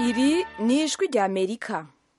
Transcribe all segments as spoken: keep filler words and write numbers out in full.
Iri ni ijwi rya Amerika.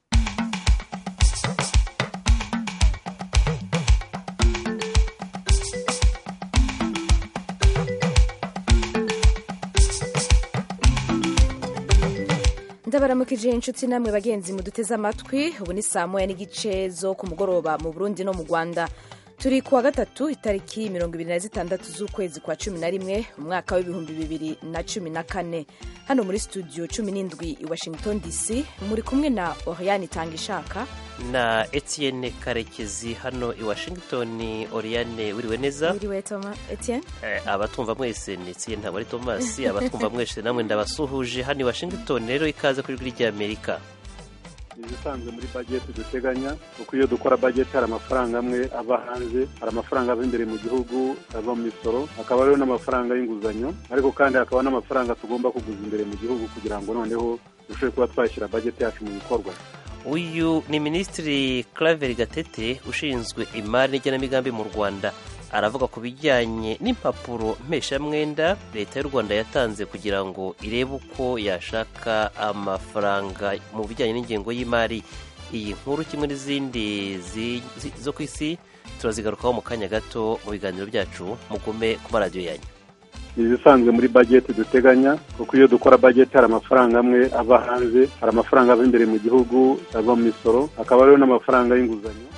Ndabaramukije inshuti namwe bagenzi muduteze amatwi. Ubu ni saa moya n'igice zo ku mugoroba mu Burundi no mu Rwanda. Turi kuwa gatatu itariki mirongo ibiri na zitandatu z'ukwezi kwa cumi na rimwe umwaka w'ibihumbi bibiri na cumi na kane. Hano muri studio cumi n'indwi i Washington D C muri kumwe na Oriane Tangishaka na Etienne Karekezi hano i Washington. Oriane wiriwe neza? Wiriwe Thomas. Etienne? Eh, abatumva mwese ni Etienne ntabwo ari Thomas. Abatumva mwese namwe ndabasuhuje hano i Washington. Rero ikaze kuri ijwi rya Amerika. Ibisanzwe muri budget duteganya uko iyo dukora budget hari amafaranga amwe ava hanze, hari amafaranga ava imbere mu gihugu ava mu misoro, hakaba rero n'amafaranga y'inguzanyo, ariko kandi hakaba n'amafaranga tugomba kuguza imbere mu gihugu kugira ngo noneho dushobore kuba twashyira budget yacu mu bikorwa. Uyu ni Minisitiri Claver Gatete ushinzwe imari n'igenamigambi mu Rwanda. Aravuga ku bijyanye n'impapuro mpeshamwenda leta y'u Rwanda yatanze kugira ngo irebe uko yashaka amafaranga mu bijyanye n'ingengo y'imari. Iyi nkuru kimwe n'izindi zi, zi, zo ku isi turazigarukaho mu kanya gato mu biganiro byacu. Mugume ku maradiyo yanyu. Ibisanzwe muri budget duteganya uko iyo dukora budget hari amafaranga amwe ava hanze, hari amafaranga ava imbere mu gihugu ava mu misoro, hakaba rero n'amafaranga y'inguzanyo.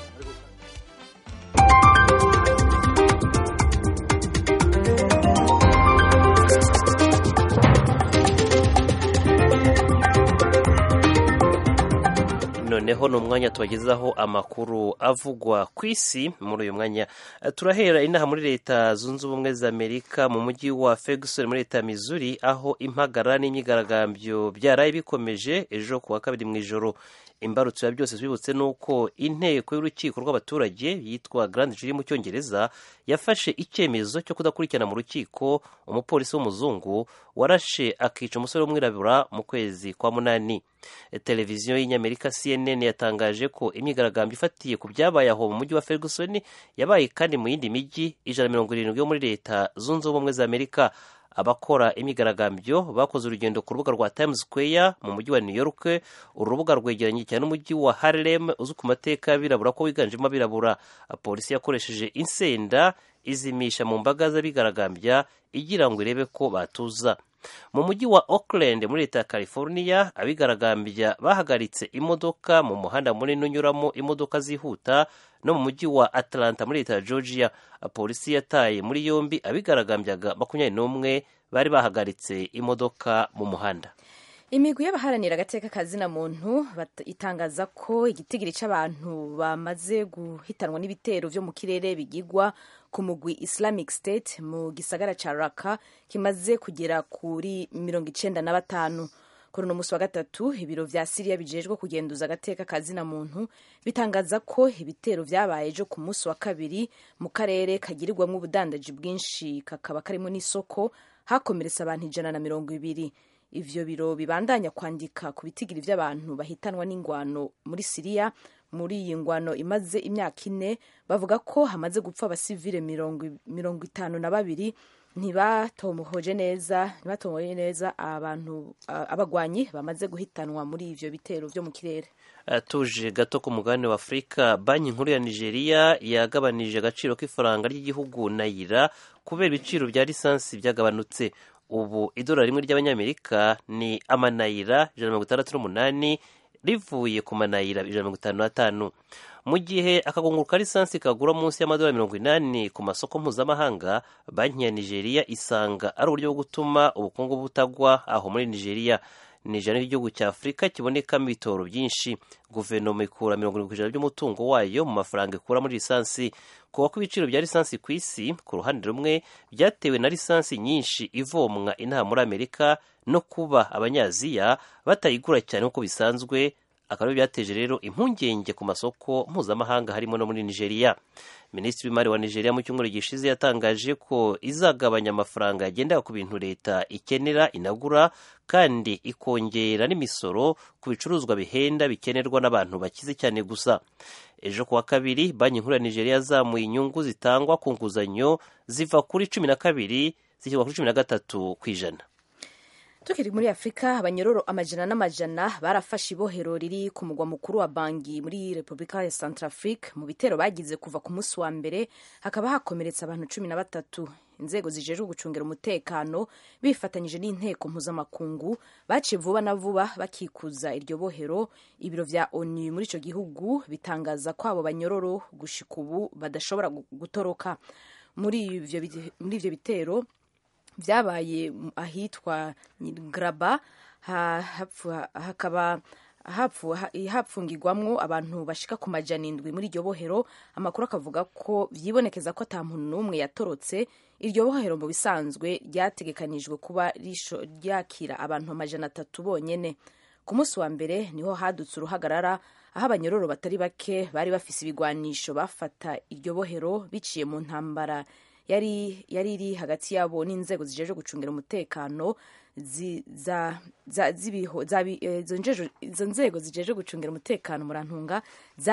Noneho ni umwanya tubagezaho amakuru avugwa ku isi. Muri uyu mwanya turahera inaha muri leta zunze ubumwe za Amerika mu mujyi wa Ferguson muri leta ya Missouri, aho impagarara n'imyigaragambyo byaraye bikomeje ejo kuwa kabiri mu ijoro. Imbarutso ya byose twibutse nuko inteko y'urukiko rw'abaturage yitwa Grand Jury mu Cyongereza yafashe icyemezo cyo kudakurikirana mu rukiko umupolisi w'umuzungu warashe akica umusore w'umwirabura mu kwezi kwa munani. Televiziyo y'Inyamerika C N N yatangaje ko imyigaragambyo ifatiye ku byabaye aho mu mujyi wa Ferguson yabaye kandi mu yindi mijyi ijana na mirongo irindwi yo muri leta zunze ubumwe za Amerika. Abakora imyigaragambyo bakoze urugendo ku rubuga rwa Times Square mu mujyi wa New York. Urubuga rwegeranye cyane n'umujyi wa Harlem uzwi ku mateka y'abirabura ko wiganjemo abirabura. Polisi yakoresheje insenda izimisha mu mbaga z'abigaragambya igira ngo irebe ko batuza. Mu mujyi wa Oakland muri leta ya California, abigaragambya bahagaritse imodoka mu muhanda munini unyuramo imodoka zihuta. No mu mujyi wa Atlanta muri leta ya Georgia, polisi yataye muri yombi abigaragambyaga makumyabiri n'umwe bari bahagaritse imodoka mu muhanda. Imigwi y'abaharanira agateka kazina muntu itangaza ko igitigiri cy'abantu bamaze guhitanwa n'ibitero vyo mu kirere bigigwa ku mugwi Islamic State mu gisagara ca Raqqa kimaze kugera kuri mirongo icenda na batanu. Kuri uno musi wa gatatu ibiro vya Syria bijejwe kugenduza agateka kazina muntu bitangaza ko ibitero vyabaye ejo ku musi wa kabiri mu karere kagirirwamwo ubudandaji bwinshi kakaba karimo n'isoko hakomeretsa abantu ijana na mirongo ibiri. Ivyo biro bibandanya kwandika ku bitigiri vy'abantu bahitanwa n'ingwano muri Syria. Muri iyi ngwano imaze imyaka ine bavuga ko hamaze gupfa abasivile mirongo mirongo itanu na babiri. Ntibatomohoje neza ntibatomoye neza abantu abagwanyi bamaze guhitanwa muri ivyo bitero vyo mu kirere. Tuje gato ku mugabane wa Afrika, banki nkuru ya Nigeria yagabanije agaciro k'ifaranga ry'igihugu Naira kubera ibiciro bya lisansi byagabanutse. Ubu idolari rimwe ry'abanyamerika ni amanayira ijana na mirongo itandatu n'umunani rivuye ku manayira ijana na mirongo itanu n'atanu. Mu gihe akagunguru ka lisansi kagura munsi y'amadolari mirongo inani ku masoko mpuzamahanga, banki ya Nigeria isanga ari uburyo bwo gutuma ubukungu butagwa aho muri Nigeria. Nigeria n'igihugu cya Afrika kibonekamo ibitoro byinshi. Guverinoma ikura mirongo irindwi ku ijana by'umutungo wayo mu mafaranga ikura muri lisansi. Kuba ko ibiciro bya lisansi ku isi ku ruhande rumwe byatewe na lisansi nyinshi ivomwa inaha muri Amerika no kuba abanyaziya batayigura cyane nk'uko bisanzwe, akaba byateje rero impungenge ku masoko mpuzamahanga harimo no muri Nigeria. Minisitiri w'imari wa Nigeria mu cyumweru gishize yatangaje ko izagabanya amafaranga yagendaga ku bintu leta ikenera inagura kandi ikongera n'imisoro ku bicuruzwa bihenda bikenerwa n'abantu bakize cyane gusa. Ejo kuwa kabiri banki nkuru ya Nigeria yazamuye inyungu zitangwa ku nguzanyo ziva kuri cumi na kabiri zishyirwa kuri cumi na gatatu ku ijana. Tukiri muri Afrika, abanyororo amajana n'amajana barafashe ibohero riri ku mugwa mukuru wa Bangui muri Republika ya Centrafrique mu bitero bagize kuva ku munsi wa mbere, hakaba hakomeretsa abantu cumi na batatu. Inzego zijejwe gucungira umutekano bifatanyije n'inteko mpuzamakungu baciye vuba na vuba bakikuza iryo bohero. Ibiro vya ONU muri ico gihugu bitangaza ko abo banyororo gushika ubu badashobora gutoroka. Muri ivyo muri ivyo bitero vyabaye ahitwa Graba, hakaba hapfungirwamwo abantu bashika ku majana indwi muri iryo bohero. Amakuru akavuga ko vyibonekeza ko ata muntu n'umwe yatorotse. Iryo bohero mu bisanzwe ryategekanijwe kuba ryakira abantu amajana atatu bonyene. Ku munsi wa mbere niho hadutse uruhagarara, aho abanyororo batari bake bari bafise ibigwanisho bafata iryo bohero biciye mu ntambara yari yari iri hagati yabo n'inzego zijeje gucungira umutekano izo nzego zijeje gucungira umutekano murantunga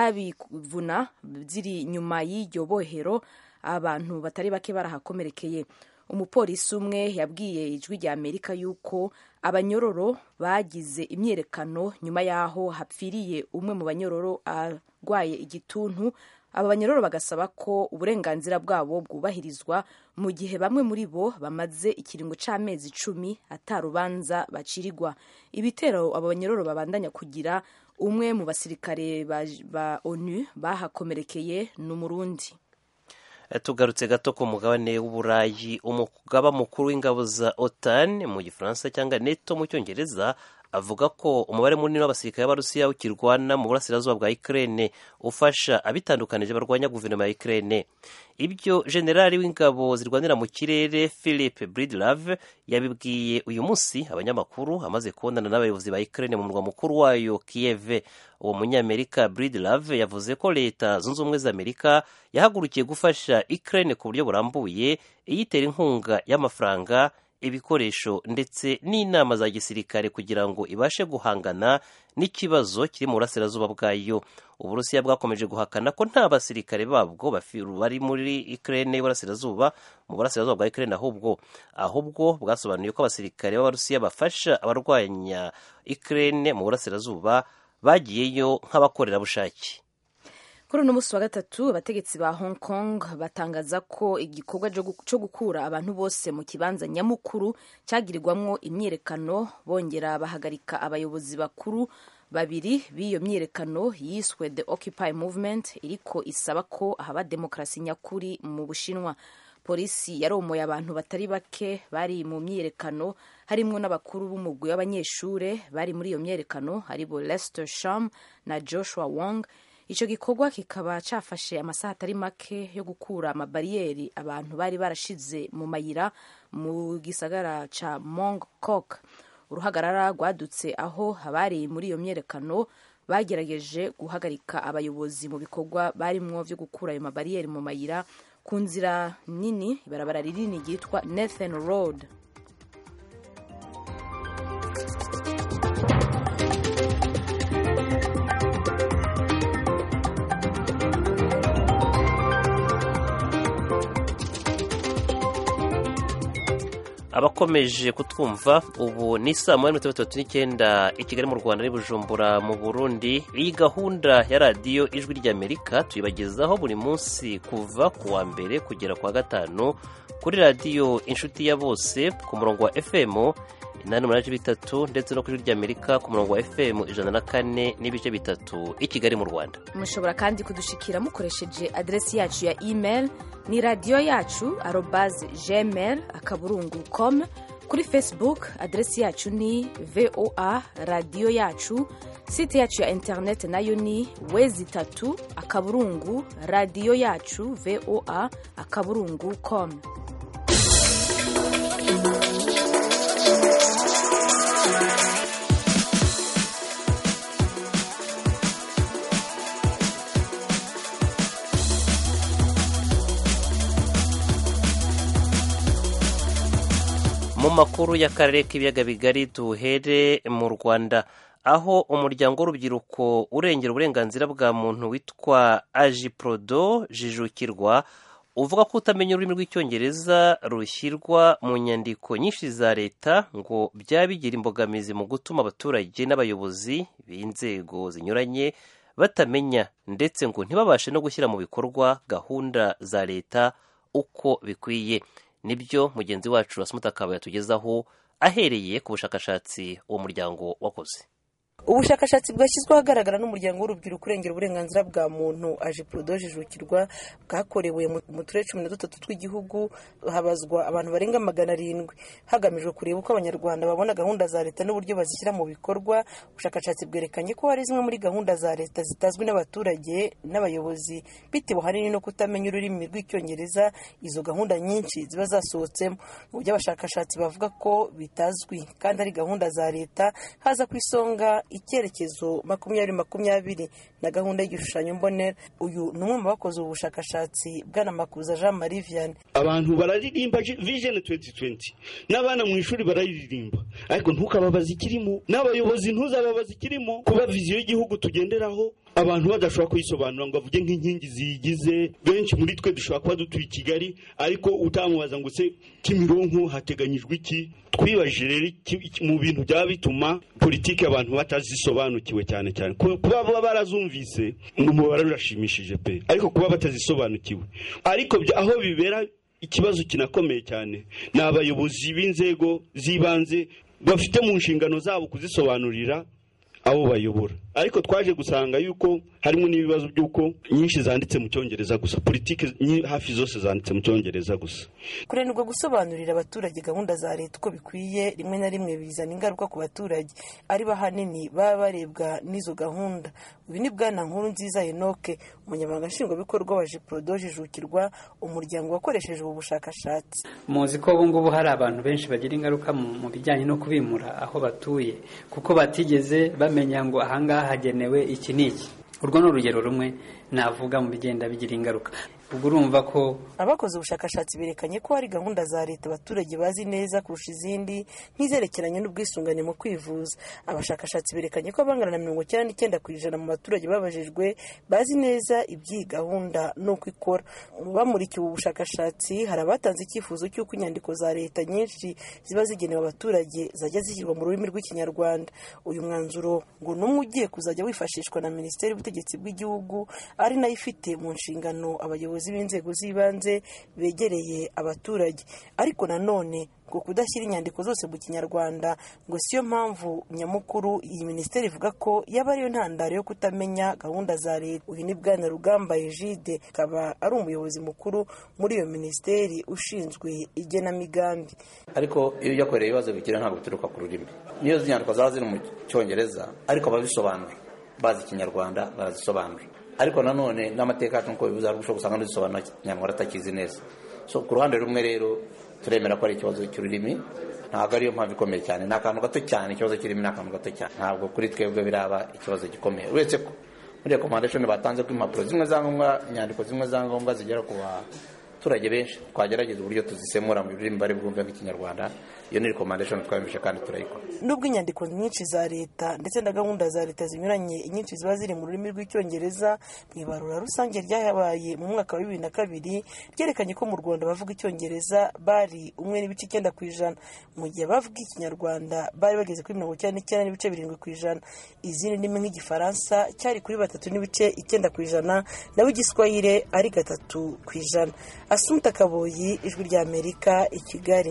zabivuna ziri nyuma y'iryo bohero. Abantu batari bake barahakomerekeye. Umupolisi umwe yabwiye ijwi rya Amerika yuko abanyororo bagize imyerekano nyuma yaho hapfiriye umwe mu banyororo arwaye igituntu. Aba banyororo bagasaba ko uburenganzira bwabo bwubahirizwa mu gihe bamwe muri bo bamaze ikiringo c'amezi icumi atarubanza bacirirwa. Ibitero aba banyororo babandanya kugira, umwe mu basirikare ba, ba ONU bahakomerekeye n'Umurundi. Tugarutse gato ku mugabane w'Uburayi, umugaba mukuru w'ingabo za OTAN mu gifaransa cyangwa NATO mu cyongereza avuga ko umubare munini w'abasirikare b'Abarusiya ukirwana mu burasirazuba bwa Ukraine ufasha abitandukanije barwanya guverinoma ya Ukraine. Ibyo generali w'ingabo zirwanira mu kirere Philip Bridlove yabibwiye uyu munsi abanyamakuru amaze kubonana n'abayobozi ba Ukraine mu murwa mukuru wayo Kiev. Uwo munyamerika Bridlove yavuze ko leta zunze ubumwe za Amerika yahagurukiye gufasha Ukraine ku buryo burambuye, iyitera inkunga y'amafaranga, ibikoresho ndetse n'inama za gisirikare kugira ngo ibashe guhangana n'ikibazo kiri mu burasirazuba bwayo. Uburusiya bwakomeje guhakana ko nta basirikare babwo bari muri Ukraine y'uburasirazuba mu burasirazuba bwa Ukraine, ahubwo ahubwo bwasobanuye ko abasirikare b'Abarusiya bafasha abarwanya Ukraine mu burasirazuba bagiyeyo nk'abakorerabushake. Kuri uno musi wa gatatu abategetsi ba Hong Kong batangaza ko igikorwa cyo gukura abantu bose mu kibanza nyamukuru cyagirirwamwo imyerekano, bongera bahagarika abayobozi bakuru babiri b'iyo myerekano yiswe The Occupy Movement, iriko isaba ko haba demokrasi nyakuri mu Bushinwa. Polisi yaromoye abantu batari bake bari mu myerekano, harimwo n'abakuru b'umugwi w'abanyeshure bari muri iyo myerekano, haribo Lester Sham na Joshua Wong. Ico gikorwa kikaba cafashe amasaha atari make yo gukura amabariyeri abantu bari barashize mu mayira mu gisagara ca Mong Kok. Uruhagarara rwadutse aho abari muri iyo myerekano bagerageje guhagarika abayobozi mu bikorwa barimwo vyo gukura ayo mabariyeri mu mayira ku nzira nini, ibarabara rinini ryitwa Nathan Road. Abakomeje kutwumva ubu ni saa moya n'iminota mirongo itatu n'icyenda i Kigali mu Rwanda n'i Bujumbura mu Burundi. Iyi gahunda ya radiyo Ijwi ry'Amerika tuyibagezaho buri munsi kuva ku wa mbere kugera ku wa gatanu kuri radiyo Inshuti ya Bose ku murongo wa F M inani umunani bitatu ndetse no kuri ry'Amerika ku murongo wa F M ijana na kane n'ibice bitatu i Kigali mu Rwanda. Mushobora kandi kudushikira mukoresheje adresi yacu ya email ni radio yacu arobase gmail akaburungu com. Kuri Facebook adresi yacu ni V O A radio yacu. Site yacu ya internet nayo ni wezi tatu akaburungu radio yacu V O A akaburungu com. Mu makuru y'akarere k'ibiyaga bigari tuhere mu Rwanda, aho umuryango w'urubyiruko urengera uburenganzira bwa muntu witwa Ajiprodo Jijukirwa uvuga ko utamenya ururimi rw'icyongereza rushyirwa mu nyandiko nyinshi za leta ngo byaba bigira imbogamizi mu gutuma abaturage n'abayobozi b'inzego zinyuranye batamenya ndetse ngo ntibabashe no gushyira mu bikorwa gahunda za leta uko bikwiye. Nibyo mugenzi wacu Asumuta Kabuye yatugezaho ahereye ku bushakashatsi uwo muryango wakoze. Ubushakashatsi bwashyizwe ahagaragara n'umuryango w'urubyiruko urengera uburenganzira bwa muntu Ajiprodo Jijukirwa bwakorewe mu turere cumi na dutatu tw'igihugu, habazwa abantu barenga magana arindwi hagamijwe kureba uko abanyarwanda babona gahunda za leta n'uburyo bazishyira mu bikorwa. Ubushakashatsi bwerekanye ko hari zimwe muri gahunda za leta zitazwi n'abaturage n'abayobozi bitewe ahanini no kutamenya ururimi rw'icyongereza izo gahunda nyinshi ziba zasohotsemo. Mu byo abashakashatsi bavuga ko bitazwi kandi ari gahunda za leta, haza ku isonga icyerekezo makumyabiri makumyabiri na gahunda y'igishushanyo mbonera. Uyu ni umwe mu bakoze ubu bushakashatsi, Bwana Makuza Jean Marie Vianney. Abantu bararirimba Vision twenty twenty n'abana mu ishuri bararirimba, ariko ntukababaza ikirimo, n'abayobozi ntuzababaza ikirimo. Kuba viziyo y'igihugu tugenderaho abantu badashobora kuyisobanura ngo avuge nk'inkingi ziyigize. Benshi muri twe dushobora kuba dutuye i Kigali, ariko utamubaza ngo se Kimironko hateganyijwe iki. Twibaje rero mu bintu byaba bituma politiki abantu batazisobanukiwe cyane cyane. Kuba baba barazumvise umubare urashimishije pe, ariko kuba batazisobanukiwe. Ariko aho bibera ikibazo kinakomeye cyane ni abayobozi b'inzego z'ibanze bafite mu nshingano zabo kuzisobanurira abo bayobora. Ariko twaje gusanga yuko harimo n'ibibazo by'uko nyinshi zanditse mu cyongereza gusa, politiki hafi zose zanditse mu cyongereza gusa. Kurenurwa gusobanurira abaturage gahunda za leta uko bikwiye rimwe na rimwe bizana ingaruka ku baturage ari bahanini baba barebwa n'izo gahunda. Uyu ni Bwana Nkurunziza Enoke, umunyamabanga nshingwabikorwa wa Ajiprodo Jijukirwa, umuryango wakoresheje ubu bushakashatsi. Muzi ko ubu ngubu hari abantu benshi bagira ingaruka mu bijyanye no kubimura aho batuye kuko batigeze bamenya ngo ahangaha hagenewe iki n'iki. Urwo ni urugero rumwe navuga mu bigenda bigira ingaruka. Ubwo urumva ko abakoze ubushakashatsi berekanye ko hari gahunda za leta abaturage bazi neza kurusha izindi nk'izerekeranye n'ubwisungane mu kwivuza. Abashakashatsi berekanye ko abangana na mirongo icyenda n'icyenda ku ijana mu baturage babajijwe bazi neza iby'iyi gahunda n'uko ikora. Bamurikiwe ubu bushakashatsi hari abatanze icyifuzo cy'uko inyandiko za leta nyinshi ziba zigenewe abaturage zajya zishyirwa mu rurimi rw'ikinyarwanda. Uyu mwanzuro ngo n'umwe ugiye kuzajya wifashishwa na Minisiteri y'Ubutegetsi bw'Igihugu, ari nayo ifite mu nshingano abayobozi b'inzego z'ibanze begereye abaturage. Ariko nanone ngo kudashyira inyandiko zose mu kinyarwanda ngo siyo mpamvu nyamukuru iyi minisiteri ivuga ko yaba ariyo ntandaro yo kutamenya gahunda za leta. Uyu ni Bwana Rugamba Egide, akaba ari umuyobozi mukuru muri iyo minisiteri ushinzwe igenamigambi. Ariko iyo ujya kureba ibibazo bigira ntabwo bituruka ku rurimi. Niyo inyandiko zaba ziri mu cyongereza ariko ababisobanura bazi ikinyarwanda barazisobanura. Ariko nanone n'amateka yacu nko bivuze ariko usanga n'isobanura nyamwara atakizi neza. So ku ruhande rumwe rero turemera ko ari ikibazo cy'ururimi, ntabwo ariyo mpamvu ikomeye cyane, ni akantu gato cyane. Ikibazo kirimo ni akantu gato cyane, ntabwo kuri twebwe biraba ikibazo gikomeye. Uretse ko muri recommendation batanze ko impapuro zimwe za ngombwa, inyandiko zimwe za ngombwa zigera ku baturage benshi, twagerageza uburyo tuzisemura mu rurimi bari bwumve nk'ikinyarwanda. Iyo ni recommendation twabishe kandi turayikora. Nubwo inyandiko nyinshi za leta ndetse na gahunda za leta zinyuranye nyinshi ziba ziri mu rurimi rw'icyongereza, mu ibarura rusange ryahabaye mu mwaka wa bibiri na kabiri ryerekanye ko mu Rwanda bavuga icyongereza bari umwe n'ibice icyenda ku ijana, mu gihe bavuga ikinyarwanda bari bageze kuri mirongo icyenda n'icyenda n'ibice birindwi ku ijana. Izindi ndimi nk'igifaransa cyari kuri batatu n'ibice icyenda ku ijana, naho igiswahili ari gatatu ku ijana. Asumuta Kabuye, Ijwi ry'Amerika, i Kigali.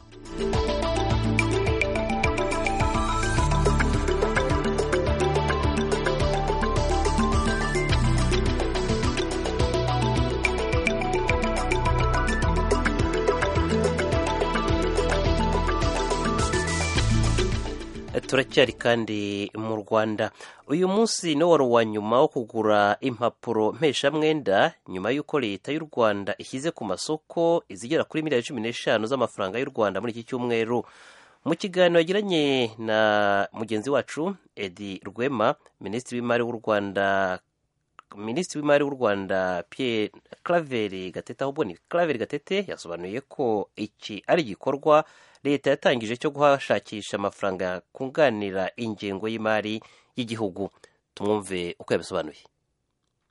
Turacyari kandi mu Rwanda. Uyu munsi ni wari uwa nyuma wo kugura impapuro mpeshamwenda nyuma y'uko leta y'u Rwanda ishyize ku masoko izigera kuri miliyari cumi n'eshanu z'amafaranga y'u Rwanda muri iki cyumweru. Mu kiganiro yagiranye na mugenzi wacu Edi Rwema, Minisitiri w'Imari w'u Rwanda Minisitiri w'Imari w'u Rwanda Pierre Claver Gatete ahubwo ni Claver Gatete yasobanuye ko iki ari igikorwa leta yatangije cyo guhashakisha amafaranga kunganira ingengo y'imari y'igihugu. Tumwumve uko yabisobanuye.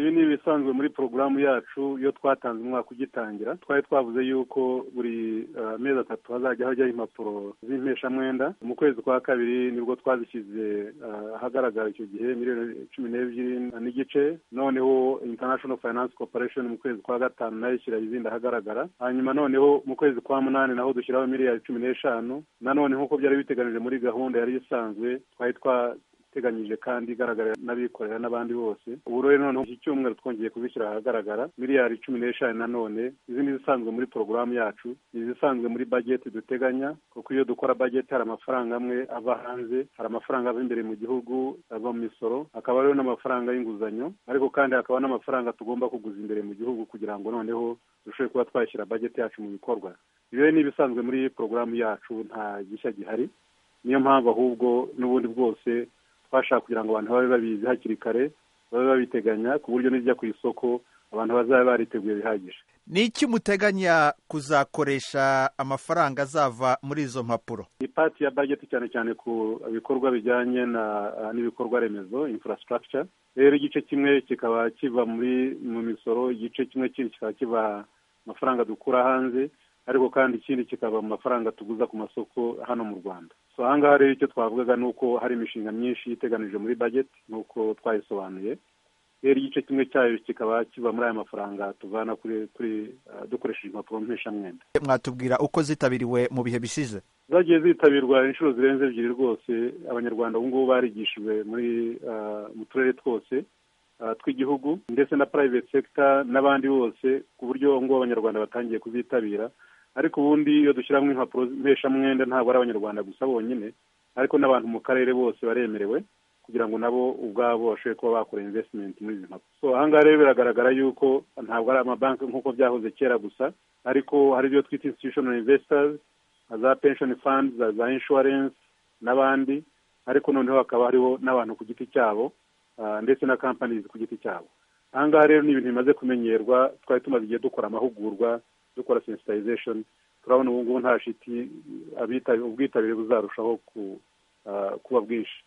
ibi ni ibisanzwe muri porogaramu yacu iyo twatanze umwaka ugitangira twari twavuze yuko buri uh, mezi atatu hazajya hajyaho impapuro z'impeshamwenda. Mu kwezi kwa kabiri nibwo twazishyize ahagaragara uh, icyo gihe miliyoni cumi n'ebyiri n'igice, noneho International Finance Corporation mu kwezi kwa gatanu nayo ishyira izindi ahagaragara, hanyuma noneho mu kwezi kwa munani naho dushyiraho miliyari cumi n'eshanu. Nanone nk'uko byari biteganije muri gahunda yari isanzwe twari twa teganyije kandi igaragara n'abikorera n'abandi bose. Ubu rero noneho iki cyumweru twongeye kubishyira ahagaragara miliyari cumi n'eshanu. Nanone izindi zisanzwe muri porogaramu yacu, izisanzwe muri budget duteganya, kuko iyo dukora budget hari amafaranga amwe ava hanze, hari amafaranga ava imbere mu gihugu ava mu misoro, hakaba rero n'amafaranga y'inguzanyo, ariko kandi hakaba n'amafaranga tugomba kuguza imbere mu gihugu kugira ngo noneho dushobore kuba twashyira budget yacu mu bikorwa. Ibyo ni ibisanzwe muri porogaramu yacu, nta gishya gihari. Niyo mpamvu ahubwo n'ubundi bwose twashaka kugira ngo abantu babe babizi hakiri kare, babe babiteganya ku buryo nijya ku isoko abantu bazabe bariteguye bihagije. Ni iki muteganya kuzakoresha amafaranga azava muri izo mpapuro? Ipati ya budget cyane cyane ku bikorwa bijyanye na n'ibikorwa remezo, infrastructure. Rero igice kimwe kikaba kiva muri mu misoro, igice kimwe kindi kikaba kiva amafaranga dukura hanze, ariko kandi ikindi kikaba mu mafaranga tuguza ku masoko hano mu Rwanda. So ahangaha rero icyo twavugaga ni uko hari imishinga myinshi iteganije muri budget nuko twayisobanuye. Rero igice kimwe cyayo kikaba kiva muri aya mafaranga tuvana kuri kuri uh, dukoresheje impapuro mpeshamwenda. Mwatubwira uko zitabiriwe mu bihe bishize? Zagiye zitabirwa inshuro zirenze ebyiri rwose. Abanyarwanda ubu ngubu barigishijwe muri uh, mu turere twose uh, tw'igihugu ndetse na private sector n'abandi bose, ku buryo ngo abanyarwanda batangiye kuzitabira. Ariko ubundi iyo dushyiramo impapuro mpeshamwenda ntabwo ari abanyarwanda gusa bonyine, ariko n'abantu mu karere bose baremerewe kugira ngo nabo ubwabo bashobore kuba bakora investment muri izi mpapuro. So ahangaha rero biragaragara yuko ntabwo ari amabanki nk'uko byahoze kera gusa, ariko hari ibyo twita institutional investors, za pension funds, za insurance n'abandi, ariko noneho hakaba hariho n'abantu ku giti cyabo uh, ndetse na companies ku giti cyabo. Ahangaha rero ni ibintu bimaze kumenyerwa. Twari tumaze igihe dukora amahugurwa, dukora sensitization. Turabona ubu ngubu nta shiti ubwitabire buzarushaho ku, uh, kuba bwinshi.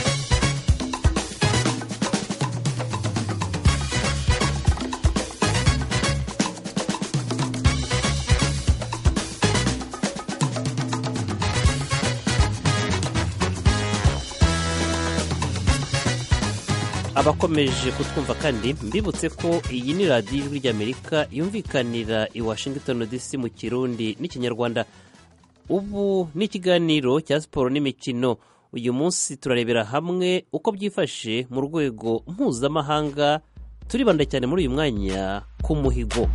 Abakomeje kutwumva kandi mbibutse ko iyi ni radiyo ijwi ry'Amerika yumvikanira i Washington D C mu Kirundi n'Ikinyarwanda. Ubu ni ikiganiro cya siporo n'imikino. Uyu munsi turarebera hamwe uko byifashe mu rwego mpuzamahanga, turibanda cyane muri uyu mwanya ku muhigo.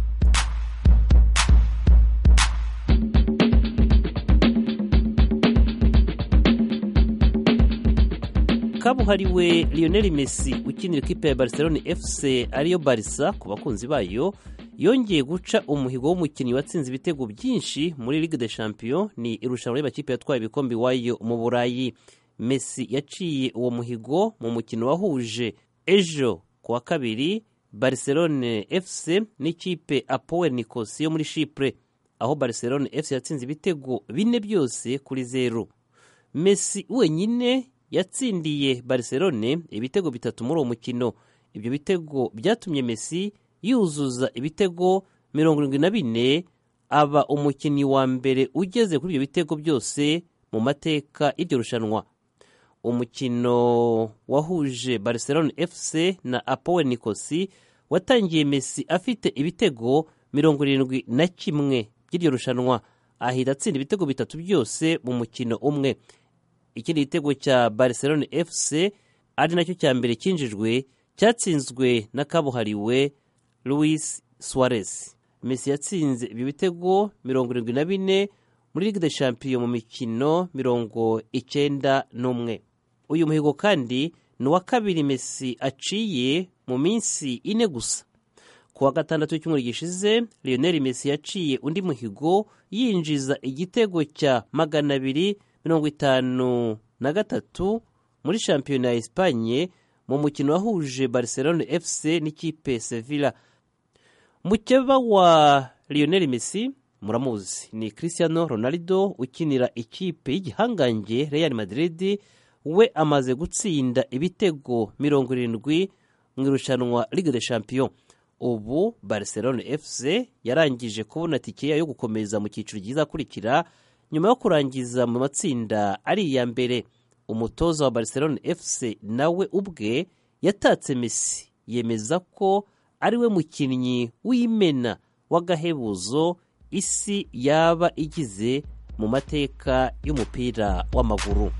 Kabuhariwe Lionel Messi ukinira ikipe ya Barcelona F C ariyo Barca ku bakunzi bayo, yongeye guca umuhigo w'umukinnyi watsinze ibitego byinshi muri Ligue des Champions, ni irushanwa y'abakipe yatwaye ibikombe wayo mu Burayi. Messi yaciye uwo muhigo mu mukino wahuje ejo kuwa kabiri Barcelona F C n'ikipe Apoel Nicosia yo muri Chypre, aho Barcelona F C yatsinze ibitego bine byose kuri zero. Messi wenyine yatsindiye Barcelona ibitego bitatu muri uwo mukino. Ibyo bitego byatumye Messi yuzuza ibitego mirongo irindwi na bine, aba umukinnyi wa mbere ugeze kuri ibyo bitego byose mu mateka y'iryo rushanwa. Umukino wahuje Barcelona F C na Apoel Nicosia watangiye Messi afite ibitego mirongo irindwi na kimwe by'iryo rushanwa, ahita atsinda ibitego bitatu byose mu mukino umwe. Ikindi gitego cya Barcelona F C ari nacyo cya mbere cyinjijwe cyatsinzwe na kabuhariwe Luis Suarez. Messi yatsinze ibyo bitego mirongo irindwi na bine muri Ligue des Champions mu mikino mirongo icyenda n'umwe. Uyu muhigo kandi ni uwa kabiri Messi aciye mu minsi ine gusa. Ku wa gatandatu w'icyumweru gishize Lionel Messi yaciye undi muhigo yinjiza igitego cya magana abiri mirongo itanu na gatatu muri shampiyona ya Espanye mu mukino wahuje Barcelona F C n'ikipe Sevilla. Mukeba wa Lionel Messi muramuzi, ni Cristiano Ronaldo ukinira ikipe y'igihangange Real Madrid. We amaze gutsinda ibitego mirongo irindwi mu irushanwa Ligue des Champions. Ubu Barcelona F C yarangije kubona tike yo gukomeza mu cyiciro gizakurikira nyuma yo kurangiza mu matsinda ari iya mbere. Umutoza wa Barcelona F C nawe ubwe yatatse Messi, yemeza ko ari we mukinnyi w'imena w'agahebuzo isi yaba igize mu mateka y'umupira w'amaguru.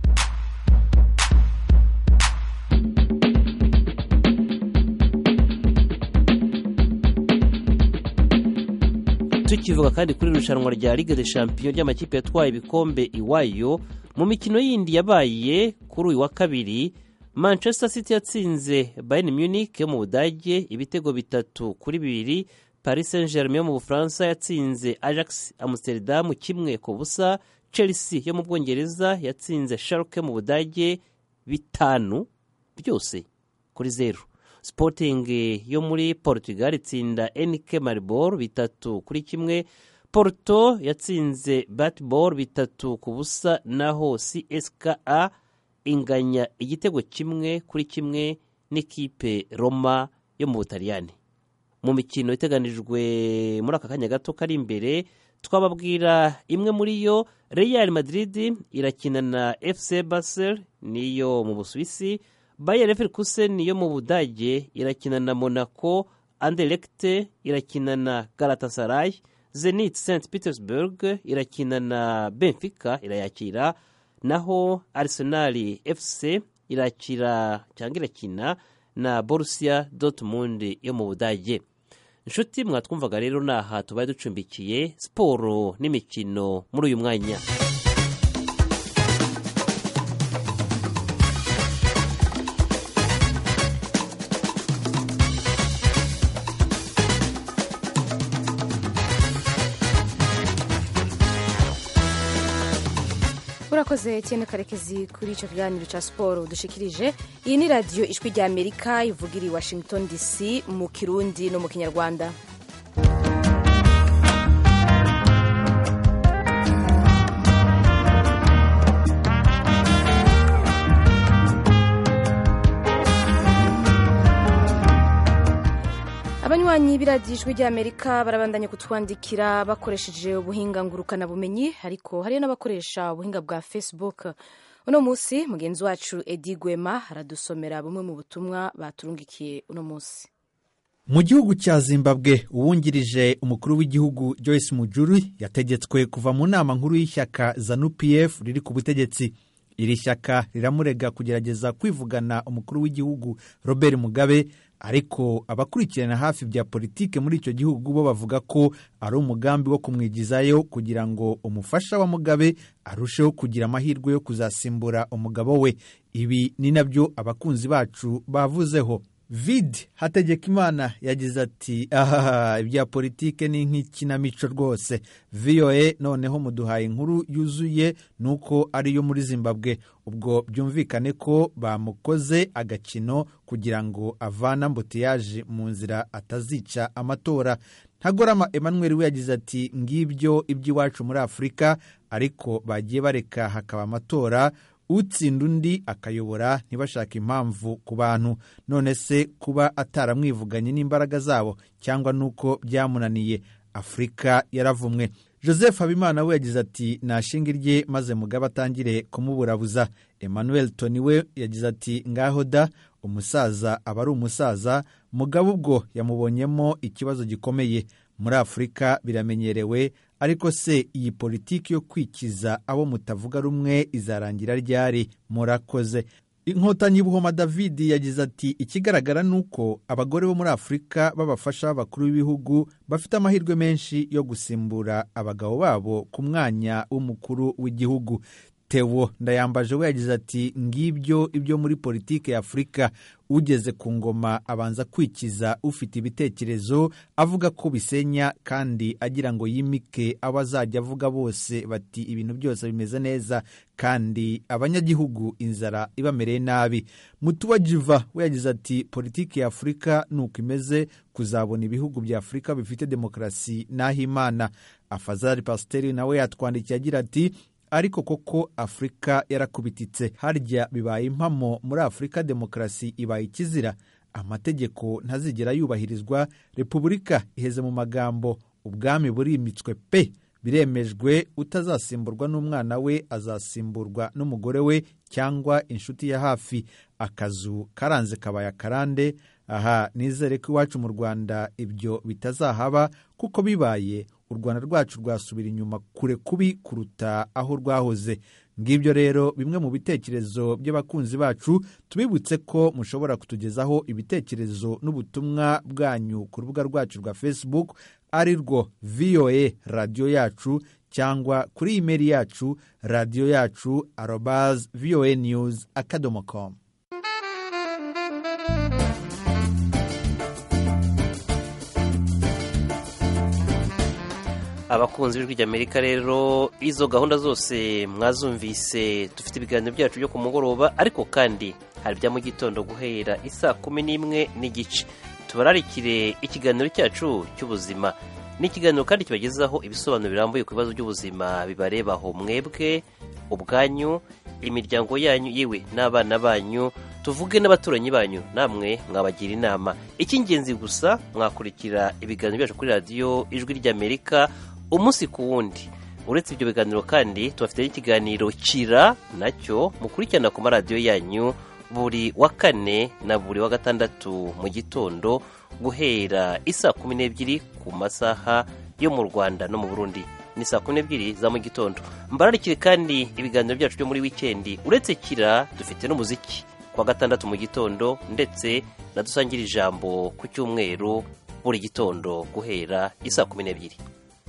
Tukivuga kandi kuri irushanwa rya Ligue des Champions ry'amakipe yatwaye ibikombe iwayo, mu mikino yindi yabaye kuri uyu wa kabiri, Manchester City yatsinze Bayern Munich yo mu Budage ibitego bitatu kuri bibiri. Paris Saint-Germain yo mu Bufaransa yatsinze Ajax Amsterdam kimwe ku busa. Chelsea yo mu Bwongereza yatsinze Schalke mu Budage bitanu byose kuri zero. Sporting yo muri Portugal itsinda N K Maribor bitatu kuri kimwe. Porto yatsinze Batbor bitatu ku busa, naho C S K A inganya igitego kimwe kuri kimwe n'ikipe Roma yo mu Butaliyani. Mu mikino iteganijwe muri aka kanya gato kari imbere, twababwira imwe muri yo. Real Madrid irakina na F C Basel niyo mu Busuwisi. Bayer Leverkusen yo mu Budage irakina na Monaco. Anderlecht irakina na Galatasaray. Zenit Saint Petersburg irakina na Benfica irayakira, naho Arsenal F C irakira cyangwa irakina na Borussia Dortmund yo mu Budage. Inshuti mwatwumvaga rero naha tubaye ducumbikiye siporo n'imikino muri uyu mwanya. urakoze cyane Karekezi kuri icyo kiganiro cya siporo dushikirije. Iyi ni radiyo ijwi rya Amerika ivugira i Washington D C mu Kirundi no mu Kinyarwanda. Abanywanyi biradijwe rya Amerika barabandanya kutwandikira bakoresheje ubuhinga ngurukana bumenyi, ariko hari n'abakoresha ubuhinga bwa Facebook. Uno musi mugenzi wacu Edi Gwema aradusomera bumwe mu butumwa baturungikiye uno musi. Mu gihugu cya Zimbabwe, uwungirije umukuru w'igihugu Joyce Mujuru yategetswe kuva mu nama nkuru y'ishyaka ZANU P F riri ku butegetsi. Iri shyaka riramurega kugerageza kwivugana umukuru w'igihugu Robert Mugabe, ariko abakurikirana hafi bya politike muri icyo gihugu bo bavuga ko ari umugambi wo kumwigizayo kugira ngo umufasha wa Mugabe arusheho kugira amahirwe yo kuzasimbura umugabo we. Ibi ni nabyo abakunzi bacu bavuzeho. Vid Hategekimana yagize ati aha ibya politike ni nk'ikinamico rwose. V O A noneho muduhaye inkuru yuzuye nuko ari yo muri Zimbabwe. Ubwo byumvikane ko bamukoze agakino kugira ngo avana mbotiyaje mu nzira atazica amatora. Ntagorama Emmanuel we yagize ati ngibyo iby'iwacu muri Afurika, ariko bagiye bareka hakaba amatora, utsinda undi akayobora ntibashaka impamvu ku bantu. None se kuba ataramwivuganye n'imbaraga zabo cyangwa nuko byamunaniye? Afurika yaravumwe. Joseph Habimana we yagize ati nashinga irye maze Mugabe atangire kumuburabuza. Emmanuel Tony we yagize ati ngaho da, umusaza aba ari umusaza. Mugabe ubwo yamubonyemo ikibazo gikomeye. Muri Afurika biramenyerewe, ariko se iyi politiki yo kwikiza abo mutavuga rumwe izarangira ryari? Murakoze. Inkotanyi Buhoma David yagize ati ikigaragara nuko abagore bo muri Afurika babafasha abakuru b'ibihugu bafite amahirwe menshi yo gusimbura abagabo babo ku mwanya w'umukuru w'igihugu. Theo Ndayambaje we yagize ati ngibyo ibyo muri politike ya Afurika, ugeze ku ngoma abanza kwikiza ufite ibitekerezo avuga ko bisenya, kandi agira ngo yimike abazajya avuga bose bati ibintu byose bimeze neza kandi abanyagihugu inzara ibamereye nabi. Mutuwa Jiva we yagize ati politike ya Afurika nuko imeze, kuzabona ibihugu bya Afurika bifite demokrasi naho Imana. Afazari Pasteri nawe yatwandikiye agira ati ariko koko Afurika yarakubititse, harya bibaye impamo muri Afurika demokrasi ibaye ikizira. amategeko ntazigera yubahirizwa, repubulika iheze mu magambo, ubwami burimitswe pe, biremejwe, utazasimburwa n'umwana we azasimburwa n'umugore we cyangwa inshuti ya hafi, akazu karanze kabaya karande. Aha nizere ko iwacu mu Rwanda ibyo bitazahaba, kuko bibaye u Rwanda rwacu rwasubira inyuma kure kubi kuruta aho rwahoze. Ngibyo rero bimwe mu bitekerezo by'abakunzi bacu, tubibutse ko mushobora kutugezaho ibitekerezo n'ubutumwa bwanyu ku rubuga rwacu rwa Facebook ari rwo V O A radio yacu, cyangwa kuri email yacu radio yacu arobase voa news akadomo com. Abakunzi b'ijwi ry'Amerika rero, izo gahunda zose mwazumvise. Dufite ibiganiro byacu byo ku mugoroba, ariko kandi hari bya mu gitondo guhera isaa kumi n'imwe n'igice. Tubararikire ikiganiro cyacu cy'ubuzima. Ni ikiganiro kandi kibagezaho ibisobanuro birambuye ku bibazo by'ubuzima bibarebaho mwebwe ubwanyu, imiryango yanyu, yewe n'abana banyu, tuvuge n'abaturanyi banyu, namwe mwabagira inama. Icy'ingenzi gusa, mwakurikira ibiganiro byacu kuri radiyo Ijwi ry'Amerika umunsi ku wundi. Uretse ibyo biganiro kandi tubafite ikiganiro Kira, nacyo mukurikirana ku maradiyo yanyu buri wa kane na buri wa gatandatu mu gitondo guhera isaa kumi n'ebyiri ku masaha yo mu Rwanda no mu Burundi ni saa kumi n'ebyiri za mu gitondo. Mbararikire kandi ibiganiro byacu byo muri wikendi. Uretse Kira, dufite n'umuziki ku wa gatandatu mu gitondo, ndetse na dusangira ijambo ku cyumweru buri gitondo guhera isaa kumi n'ebyiri.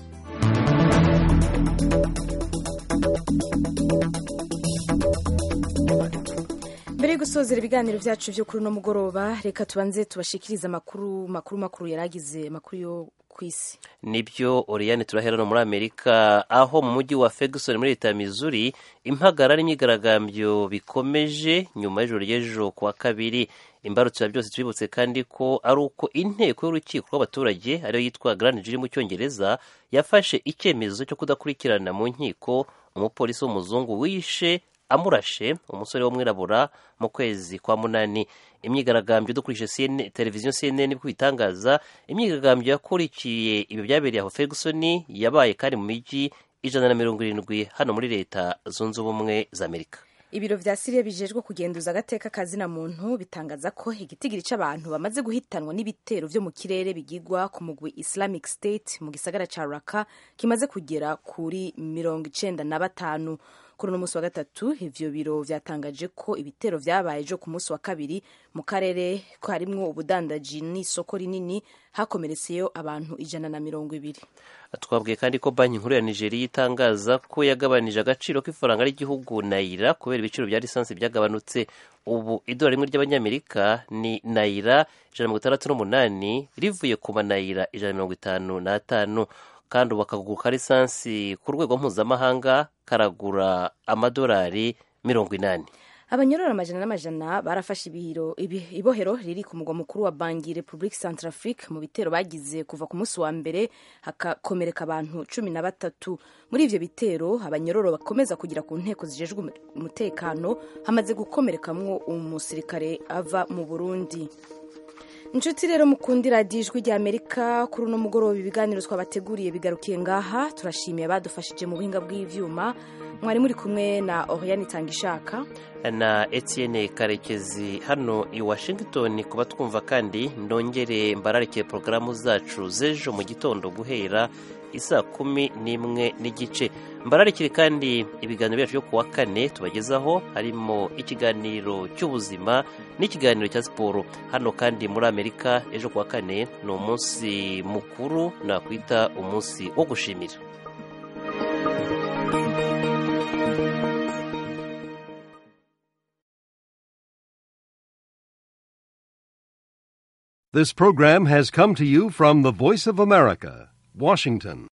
Mbere yo gusozera ibiganiro byacu byo kuri uno mugoroba, reka tubanze tubashikirize amakuru makuru makuru yaragize amakuru yo kwisi. Nibyo Oriane, turahera no muri Amerika, aho mu mujyi wa Ferguson muri leta ya Missouri impagarara n'imyigaragambyo bikomeje nyuma y'ijoro ry'ejo ku wa kabiri. Imbarutso byose tubibutse kandi ko ari uko inteko y'urukiko rw'abaturage ariyo yitwa Grand Jury mu Cyongereza yafashe icyemezo cyo kudakurikirana mu nkiko umupolisi w'umuzungu wishe amurashe umusore w'umwirabura mu kwezi kwa munani. Imyigaragambyo dukurikije televiziyo C N N bitangaza, imyigaragambyo yakurikiye ibyo byabereye aho Ferguson yabaye kandi mu mijyi ijana na mirongo irindwi hano muri leta zunze ubumwe za Amerika. Ibiro vya Syria bijejwe kugenduza agateka kazina muntu bitangaza ko igitigiri c'abantu bamaze guhitanwa n'ibitero vyo mu kirere bigigwa ku mugwi Islamic State mu gisagara ca Raqqa kimaze kugera kuri mirongo icenda na batanu. Kuri uno munsi wa gatatu, ivyo biro vyatangaje ko ibitero vyabaye ejo ku munsi wa kabiri mu karere ko harimwo ubudandaji n'isoko rinini, hakomeretseyo abantu ijana na mirongo ibiri. Twabwiye kandi ko banki nkuru ya Nigeria itangaza ko yagabanije agaciro k'ifaranga ry'igihugu Naira kubera ibiciro bya lisansi byagabanutse. Ubu idolari rimwe ry'abanyamerika ni Naira ijana na mirongo itandatu n'umunani rivuye ku manayira ijana na mirongo itanu n'atanu, kandi ubu akaguru ka lisansi ku rwego mpuzamahanga karagura amadolari mirongo inani. Abanyorora amajana n'amajana barafashe ibihiro ibohero riri ku mugwa mukuru wa Bangui, Republique Centrafrique, mu bitero bagize kuva ku munsi wa mbere hakakomereka abantu cumi na batatu. Muri ivyo bitero abanyororo bakomeza kugira ku nteko zijejwe umutekano hamaze gukomerekamwo umusirikare ava mu Burundi. Inshuti rero mukundira Ijwi ry'Amerika, kuri uno mugoroba ibiganiro twabateguriye bigarukiye ngaha. Turashimiye abadufashije mu buhinga bw'ivyuma. Mwari muri kumwe na Oriane Tangishaka na Etienne Karekezi hano i Washington. Kuba twumva kandi ndongere mbararike porogaramu zacu z'ejo mu gitondo guhera isaa kumi n'imwe n'igice. Mbararikire kandi ibiganiro byacu byo kuwa kane tubagezaho, harimo ikiganiro cy'ubuzima n'ikiganiro cya siporo. Hano kandi muri Amerika ejo kuwa kane ni umunsi mukuru nakwita umunsi wo gushimira. This program has come to you from the Voice of America, Washington.